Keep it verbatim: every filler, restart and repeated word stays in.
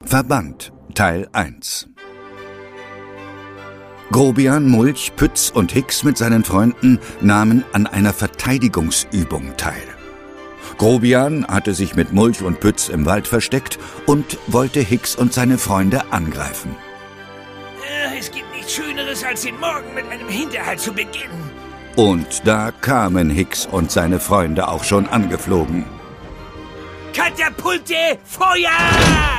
Verband Teil eins. Grobian, Mulch, Pütz und Hicks mit seinen Freunden nahmen an einer Verteidigungsübung teil. Grobian hatte sich mit Mulch und Pütz im Wald versteckt und wollte Hicks und seine Freunde angreifen. Es gibt nichts Schöneres, als den Morgen mit einem Hinterhalt zu beginnen. Und da kamen Hicks und seine Freunde auch schon angeflogen. Katapulte, Feuer!